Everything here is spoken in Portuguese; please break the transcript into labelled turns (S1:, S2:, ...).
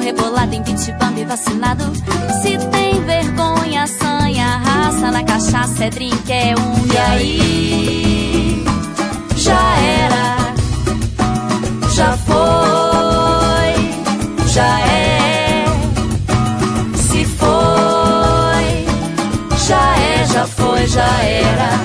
S1: rebolado em pitibambi vacinado. Se tem vergonha, assanha, raça na cachaça, é drink, é e aí? Já era, já foi, já é. Se foi, já é, já foi, já era.